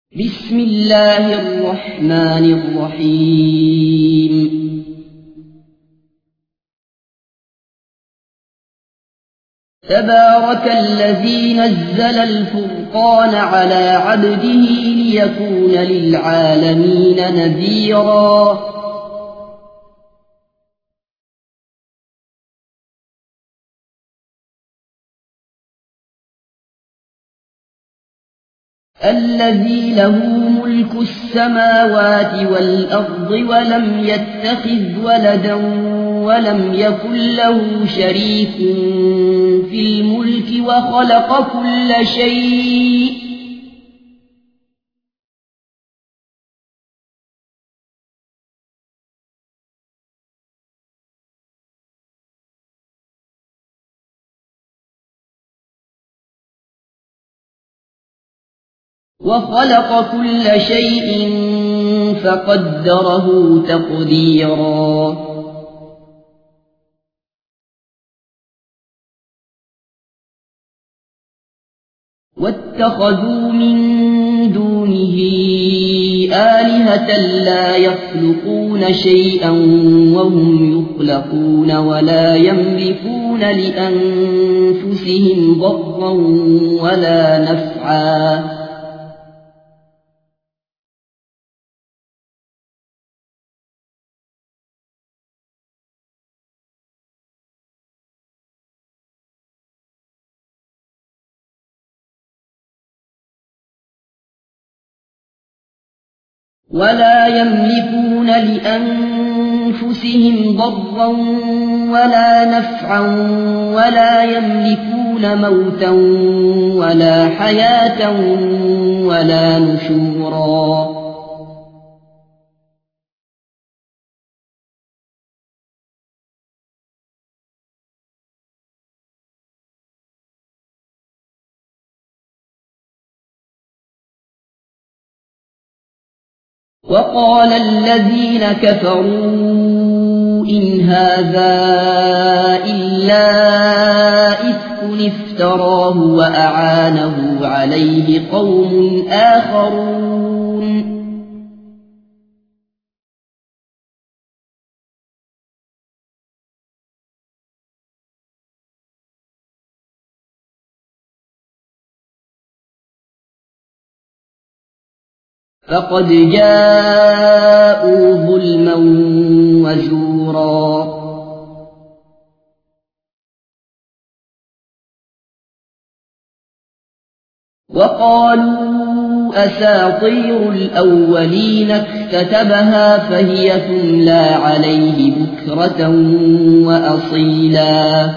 بسم الله الرحمن الرحيم تبارك الذي نزل الفرقان على عبده ليكون للعالمين نذيرا الذي له ملك السماوات والأرض ولم يتخذ ولدا ولم يكن له شريك في الملك وخلق كل شيء فقدره تقديرا واتخذوا من دونه آلهة لا يخلقون شيئا وهم يخلقون ولا يملكون لأنفسهم ضرا ولا نفعا ولا يملكون لأنفسهم ضرا ولا نفعا ولا يملكون موتا ولا حياة ولا نشورا وقال الذين كفروا إن هذا إلا إفك افتراه وأعانه عليه قوم آخرون فقد جاءوا ظلما وزورا وقالوا أساطير الأولين اكتتبها فهي تملى عليه بكرة وأصيلا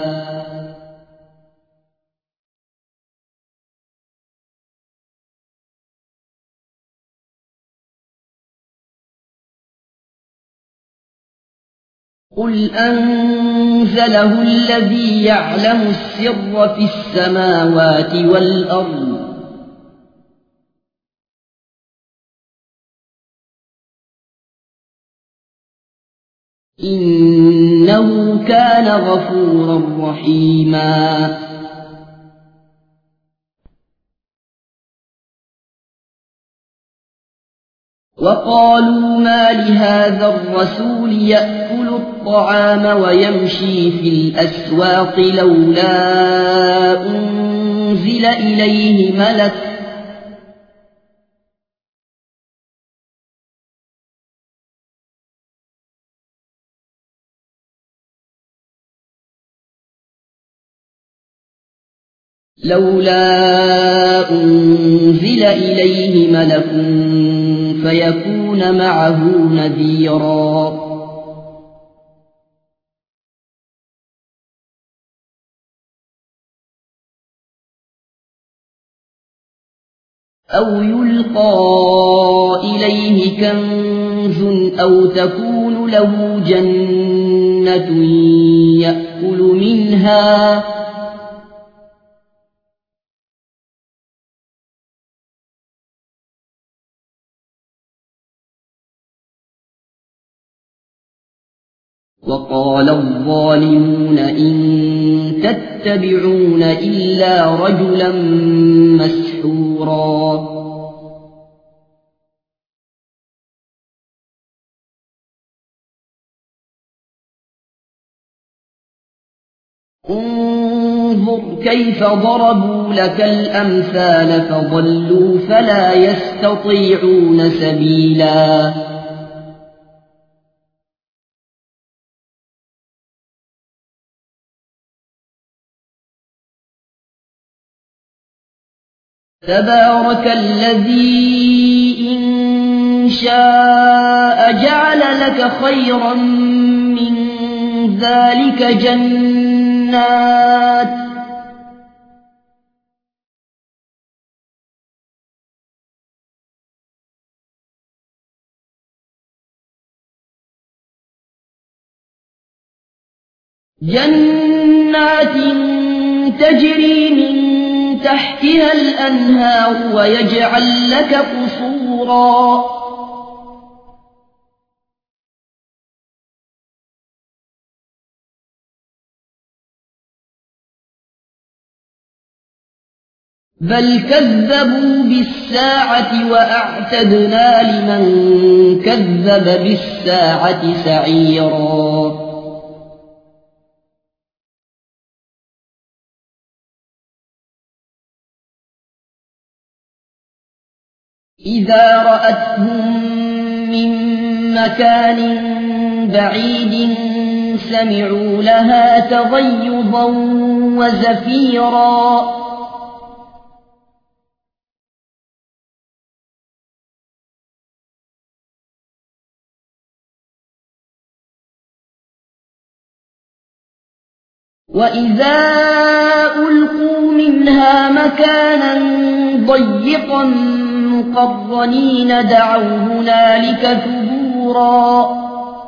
قل أنزله الذي يعلم السر في السماوات والأرض إنه كان غفورا رحيما وقالوا ما لهذا الرسول يأكل الطعام ويمشي في الأسواق لولا أنزل إليه ملك فيكون معه نذيرا أو يلقى إليه كنز أو تكون له جنة يأكل منها وقال الظالمون إن تتبعون إلا رجلا مسحورا كيف ضربوا لك الأمثال فضلوا فلا يستطيعون سبيلا تبارك الذي إن شاء جعل لك خيرا من ذلك جنات تجري من تحتها الأنهار ويجعل لك قصورا بل كذبوا بالساعة وأعتدنا لمن كذب بالساعة سعيرا إذا رأتهم من مكان بعيد سمعوا لها تغيظا وزفيرا وإذا ألقوا منها مكانا ضيقا مقرنين دعوا هنالك ثبورا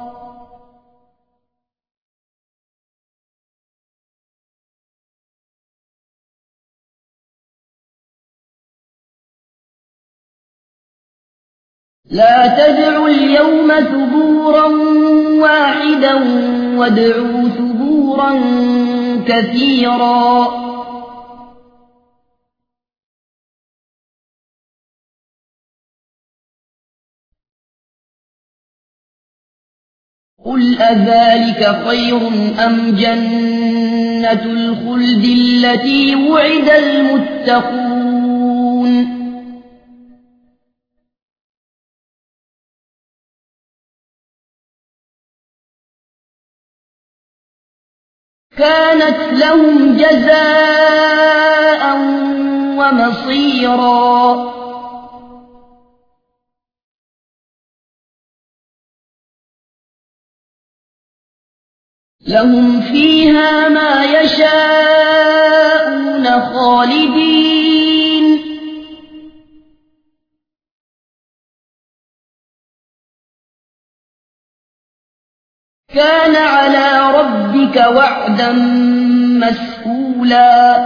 لا تدعوا اليوم ثبورا واحدا وادعوا ثبورا كثيرا قل أذلك خير أم جنة الخلد التي وعد المتقون كانت لهم جزاء ومصيرا لهم فيها ما يشاءون خالدين كان على ربك وعدا مسئولا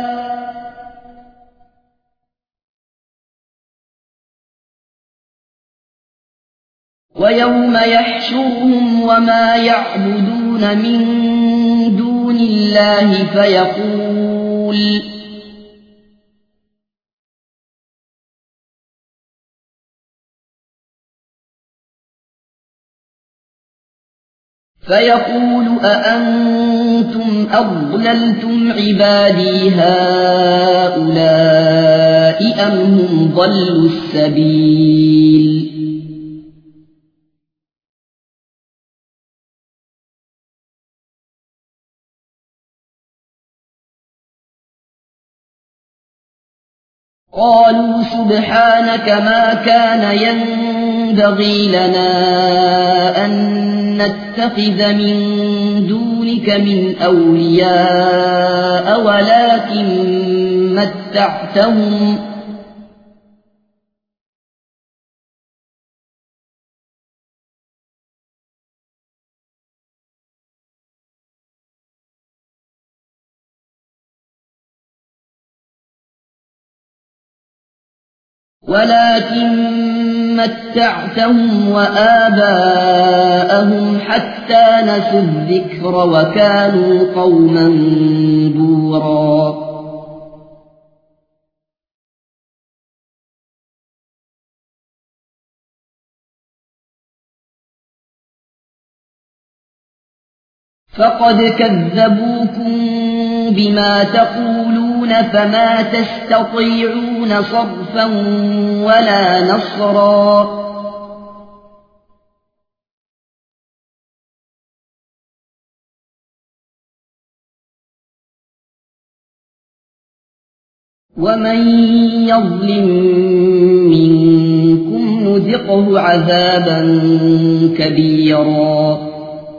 ويوم يحشرهم وما يعبدون من دون الله فيقول أأنتم أضللتم عبادي هؤلاء أم هم ضلوا السبيل قالوا سبحانك ما كان ينبغي لنا أن نتخذ من دونك من أولياء ولكن متعتهم وآباءهم حتى نسوا الذكر وكانوا قوما بورا فقد كذبوكم بما تقولون تعملون فما تستطيعون صرفا ولا نصرا ومن يظلم منكم نذقه عذابا كبيرا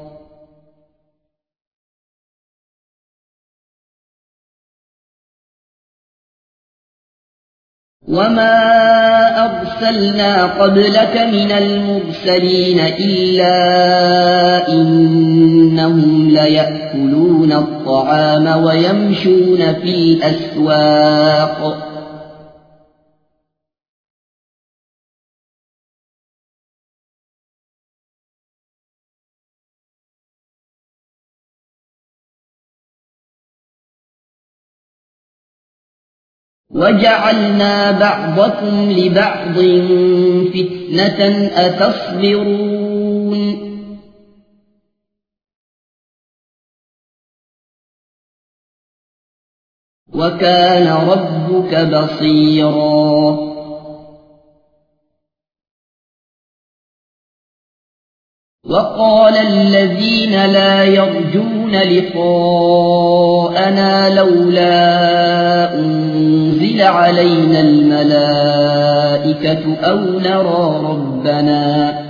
وما أرسلنا قبلك من المرسلين إلا إنهم ليأكلون الطعام ويمشون في الأسواق وجعلنا بعضكم لبعض فتنة أتصبرون وكان ربك بصيرا وقال الذين لا يرجون لقاءنا لولا أنزل علينا الملائكة أو نرى ربنا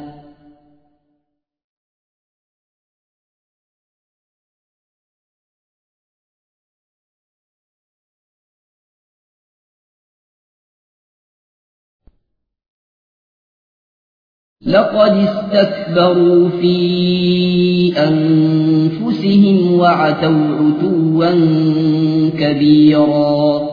لقد استكبروا في أنفسهم وعتوا عتوا كبيرا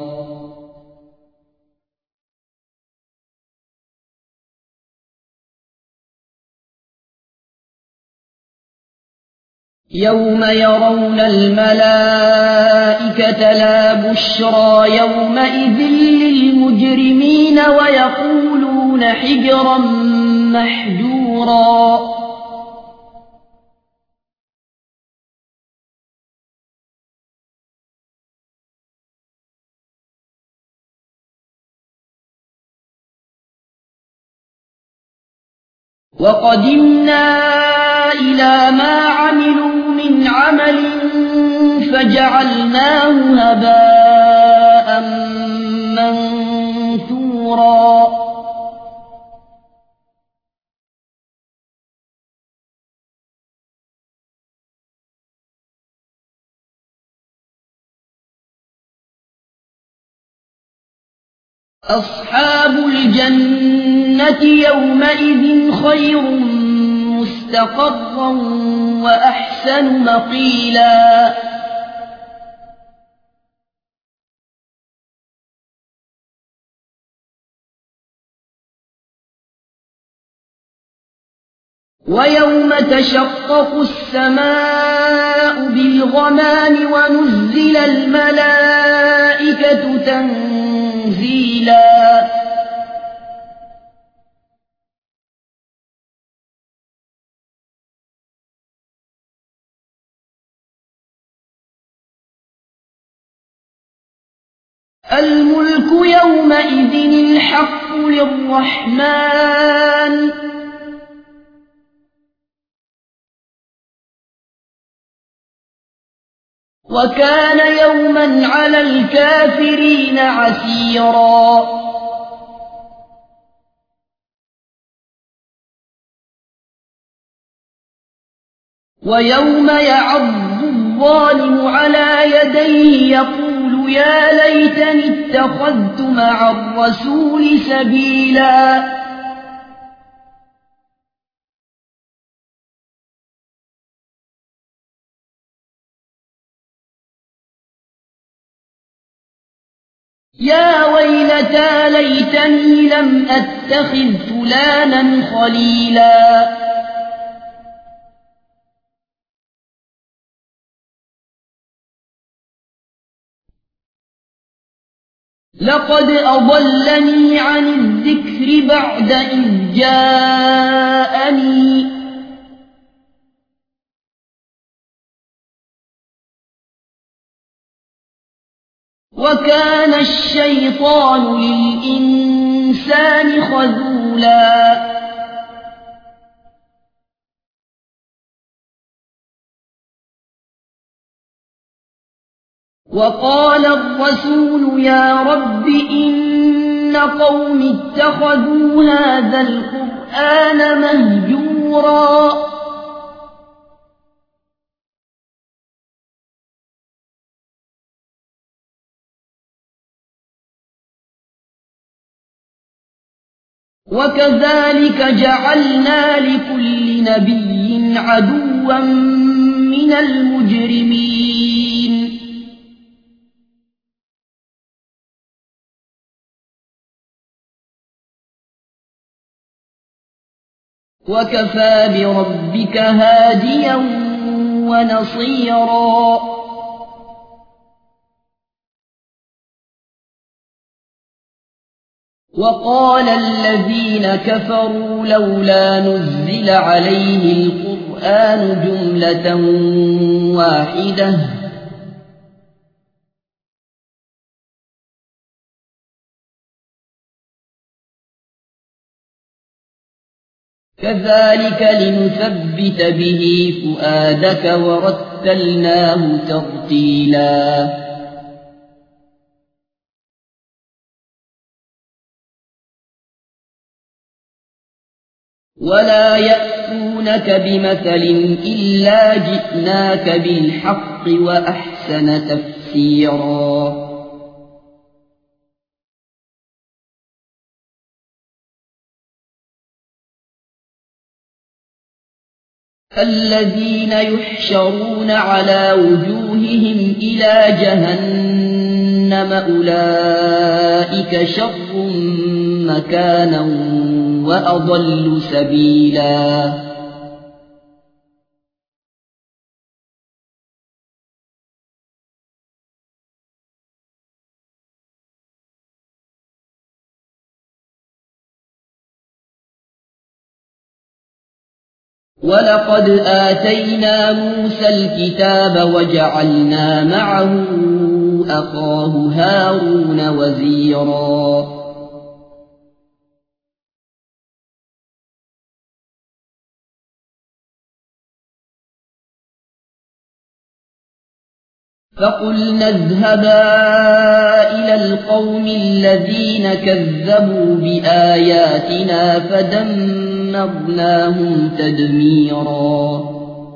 يوم يرون الملائكة لا بشرى يومئذ للمجرمين ويقولون حجرا محجورا وقدمنا إلى ما عملوا من عمل فجعلناه هباء منثورا أصحاب الجنة يومئذ خير مستقرا وأحسن مقيلا ويوم تشقق السماء بالغمام ونزل الملائكة تنزيلا الملك يومئذ الحق للرحمن وكان يوما على الكافرين عسيرا ويوم يعض الظالم على يديه يقول يا ليتني اتخذت مع الرسول سبيلا يا ويلتى ليتني لم أتخذ فلانا خليلا لقد أضلني عن الذكر بعد إذ جاءني وكان الشيطان للإنسان خذولا وقال الرسول يا رب إن قوم اتخذوا هذا القرآن مهجورا وكذلك جعلنا لكل نبي عدوا من المجرمين وكفى بربك هاديا ونصيرا وقال الذين كفروا لولا نزل عليه القرآن جملة واحدة كذلك لنثبت به فؤادك ورتلناه ترتيلا ولا يأتونك بمثل إلا جئناك بالحق وأحسن تفسيرا الذين يحشرون على وجوههم إلى جهنم أولئك شر مكانا وأضل سبيلا ولقد آتينا موسى الكتاب وجعلنا معه أخاه هارون وزيرا فقلنا اذهبا إلى القوم الذين كذبوا بآياتنا فدمرناهم تدميرا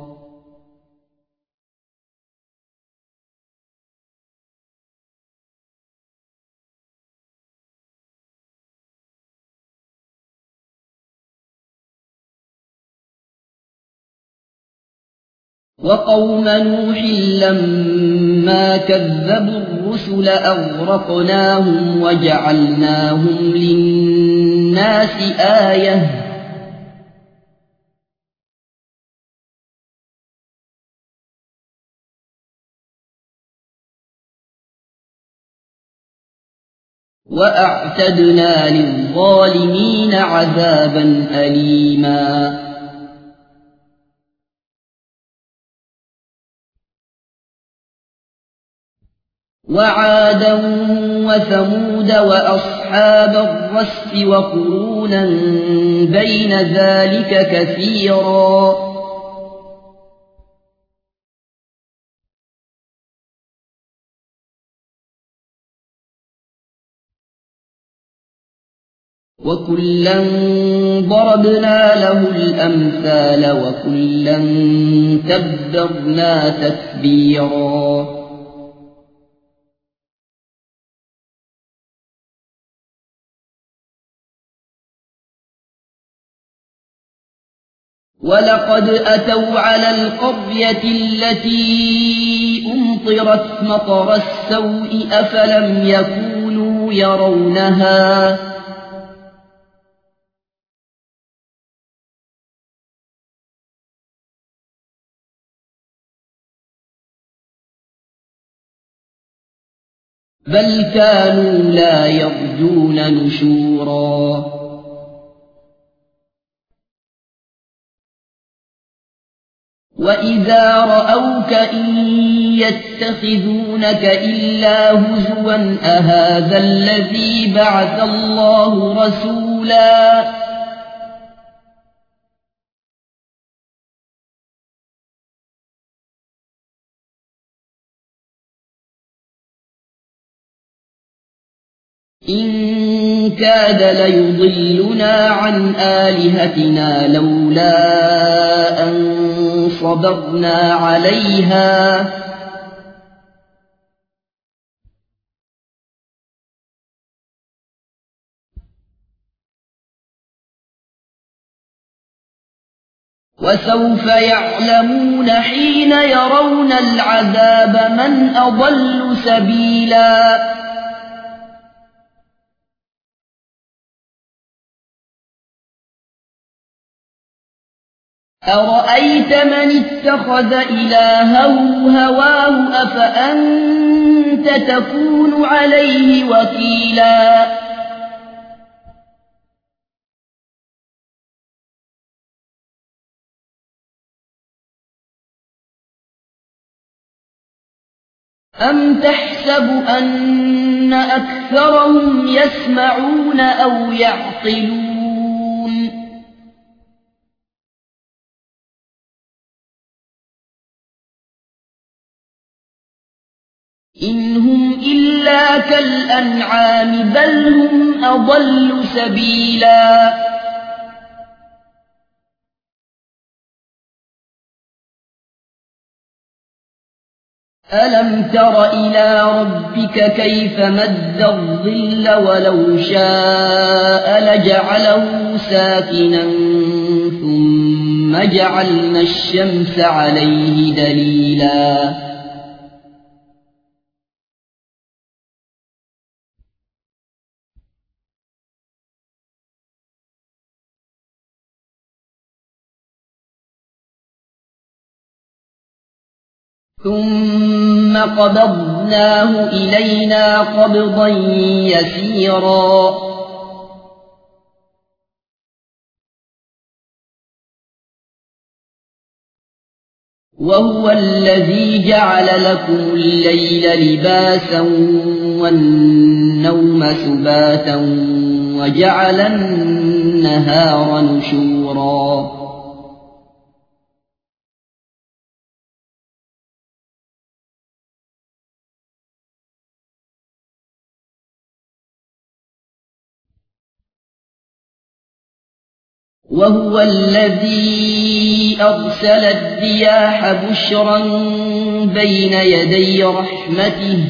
وقوم نوح لما كذبوا الرسل أغرقناهم وجعلناهم للناس آية وأعتدنا للظالمين عذابا أليما وعادا وثمود وأصحاب الرس وقرونا بين ذلك كثيرا وكلا ضربنا له الأمثال وكلا تبرنا تتبيرا ولقد أتوا على القرية التي أمطرت مطر السوء أفلم يكونوا يرونها بل كانوا لا يرجون نشورا وإذا رأوك إن يتخذونك إلا هزوا أهذا الذي بعث الله رسولا إن كاد ليضلنا عن آلهتنا لولا أن صبرنا عليها وسوف يعلمون حين يرون العذاب من أضل سبيلا أرأيت من اتخذ إلهه هواه أفأنت تكون عليه وكيلا أم تحسب أن أكثرهم يسمعون أو يعقلون إن هم إلا كالأنعام بل هم أضل سبيلا ألم تر إلى ربك كيف مد الظل ولو شاء لجعله ساكنا ثم جعلنا الشمس عليه دليلا ثم قبضناه إلينا قبضا يسيرا وهو الذي جعل لكم الليل لباسا والنوم سباتا وجعل النهار نشورا وهو الذي أرسل الرياح بشرا بين يدي رحمته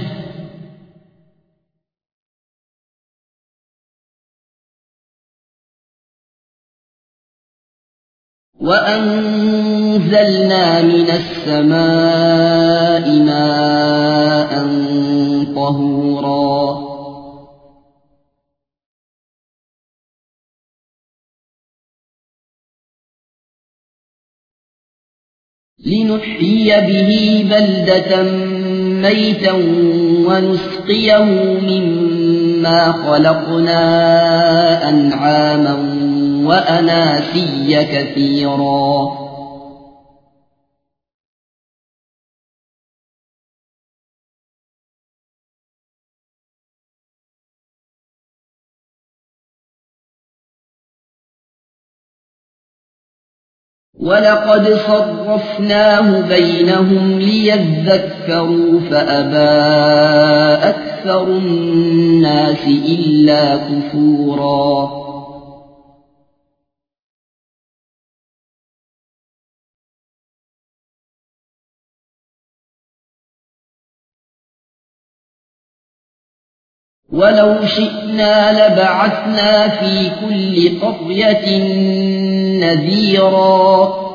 وأنزلنا من السماء ماء طهورا لنحيي به بلدة ميتا ونسقيه مما خلقنا أنعاما وأناسيا كثيرا ولقد صرفناه بينهم ليذكروا فأبى أكثر الناس إلا كفورا ولو شئنا لبعثنا في كل قرية نذيرا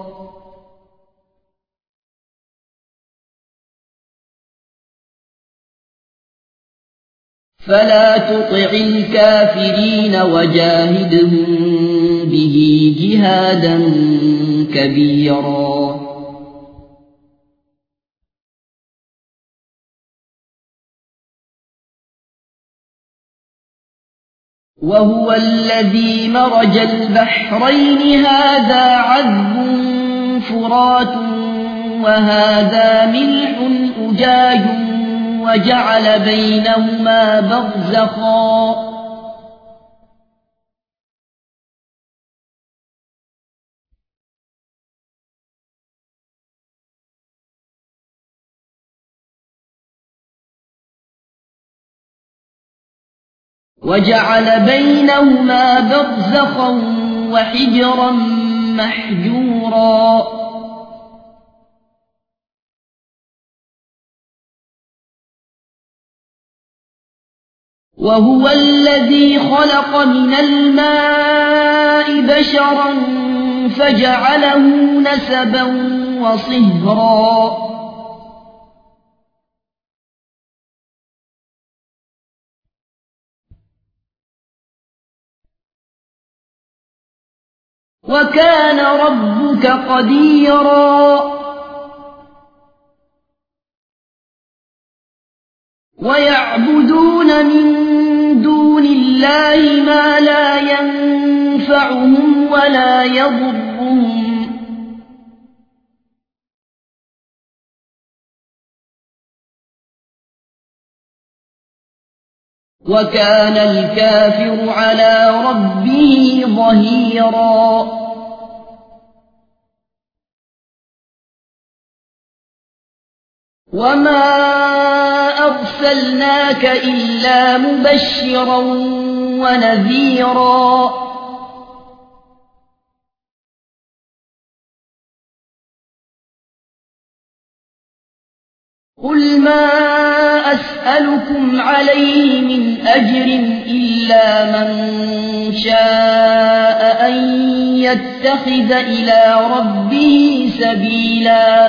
فلا تطع الكافرين وجاهدهم به جهادا كبيرا وهو الذي مرج البحرين هذا عذب فرات وهذا ملح أجاج وجعل بينهما برزخا وحجرا محجورا وهو الذي خلق من الماء بشرا فجعله نسبا وصهرا وكان ربك قديرا ويعبدون من دون الله ما لا ينفعهم ولا يضرهم وكان الكافر على ربه ظهيرا وما أرسلناك إلا مبشرا ونذيرا قل ما أسألكم عليه من أجر إلا من شاء أن يتخذ إلى ربه سبيلا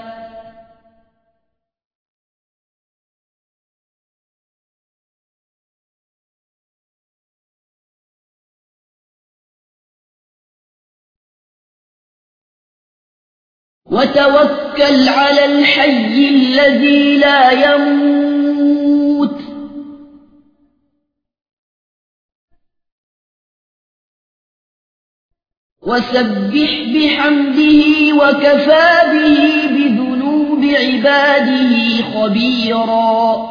وتوكل على الحي الذي لا يموت وسبح بحمده وكفى به بذنوب عباده خبيرا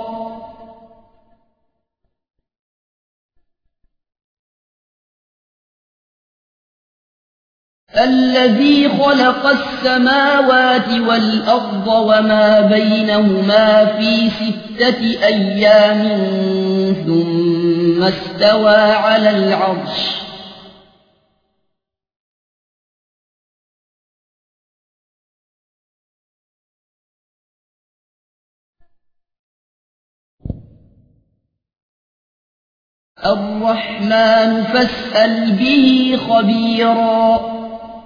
الذي خلق السماوات والأرض وما بينهما في 6 أيام ثم استوى على العرش الرحمن فاسأل به خبيرا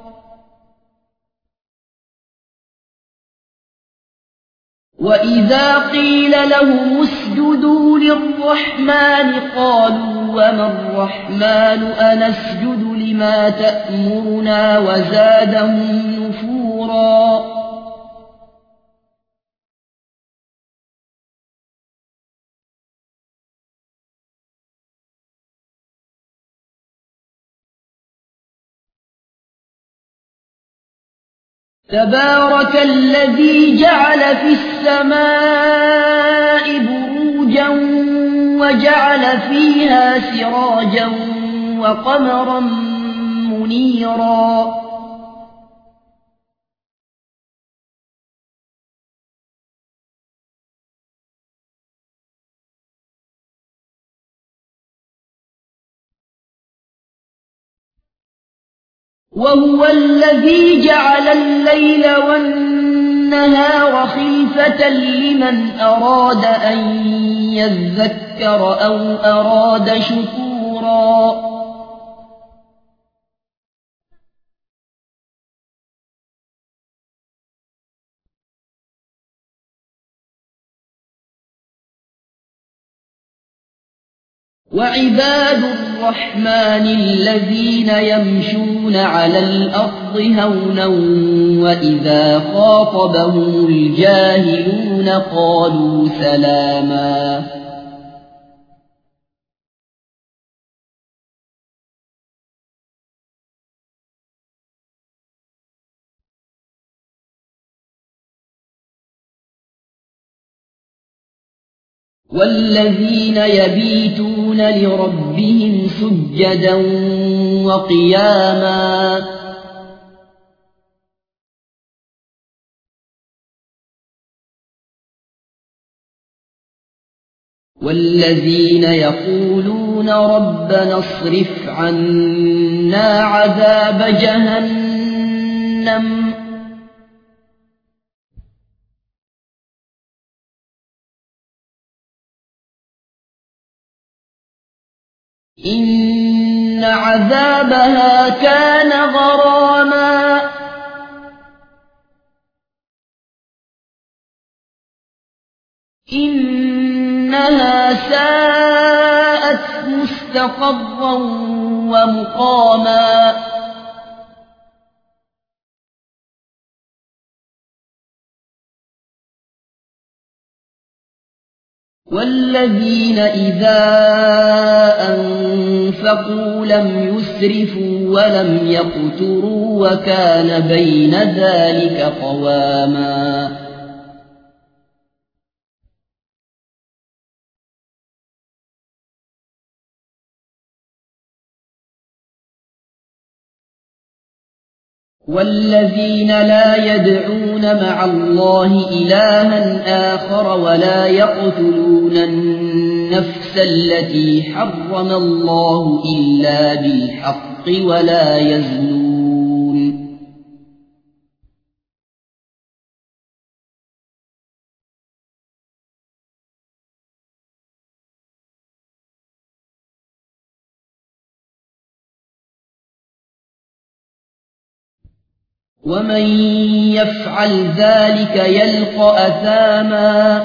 وإذا قيل لهم اسجدوا للرحمن قالوا وما الرحمن أنسجد لما تأمرنا وزادهم نفورا تبارك الذي جعل في السماء بروجا وجعل فيها سراجا وقمرا منيرا وهو الذي جعل الليل والنهار خلفة لمن أراد أن يذكر أو أراد شكورا وعباد الرحمن الذين يمشون على الأرض هونا وإذا خاطبهم الجاهلون قالوا سلاما والذين يبيتون لربهم سجدا وقياما والذين يقولون ربنا اصرف عنا عذاب جهنم إن عذابها كان غراما إنها ساءت مستقرا ومقاما والذين إذا أنفقوا لم يسرفوا ولم يقتروا وكان بين ذلك قواما والذين لا يدعون مع الله إلها آخر ولا يقتلون النفس التي حرم الله إلا بالحق ولا يزنون ومن يفعل ذلك يلقى أثاما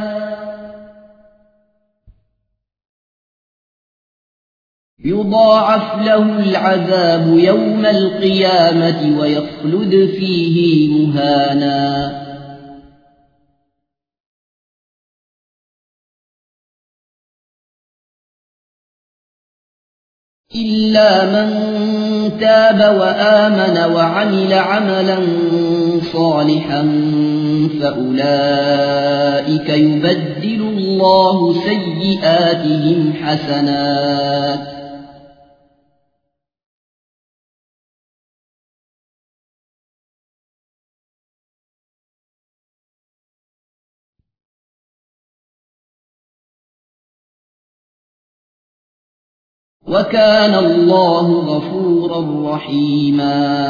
يضاعف له العذاب يوم القيامة ويخلد فيه مهانا إلا من تاب وآمن وعمل عملا صالحا فأولئك يبدل الله سيئاتهم حسنات وكان الله غفورا رحيما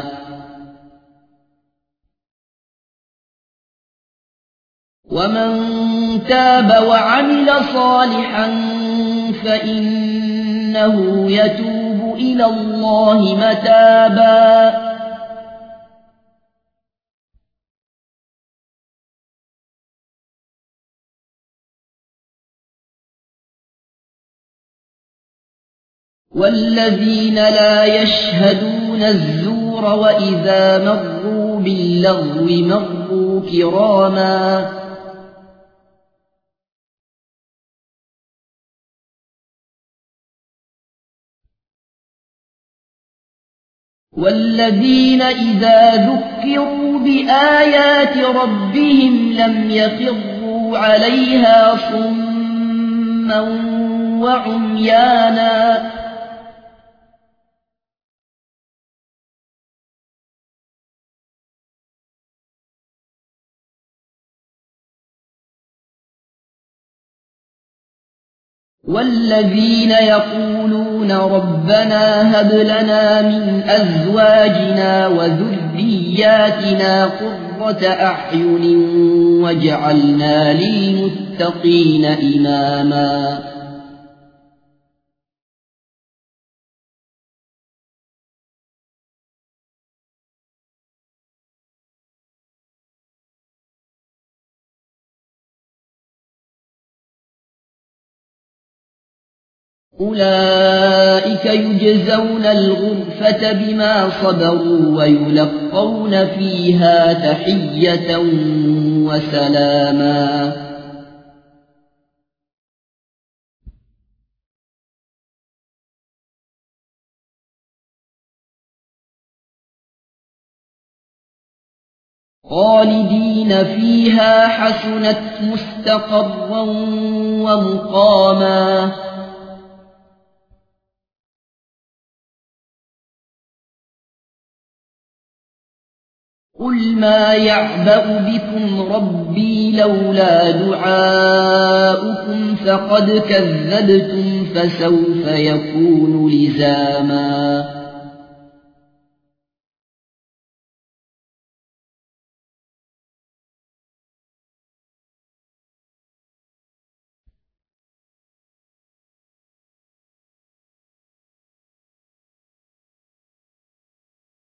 ومن تاب وعمل صالحا فإنه يتوب إلى الله متابا والذين لا يشهدون الزور وإذا مروا باللغو مروا كراما والذين إذا ذكروا بآيات ربهم لم يخروا عليها صما وعميانا والذين يقولون ربنا هب لنا من أزواجنا وذرياتنا قرة أعين واجعلنا للمتقين إماما أولئك يجزون الغرفة بما صبروا ويلقون فيها تحية وسلاما خالدين فيها حسنت مستقرا ومقاما قل ما يعبأ بكم ربي لولا دعاؤكم فقد كذبتم فسوف يكون لزاما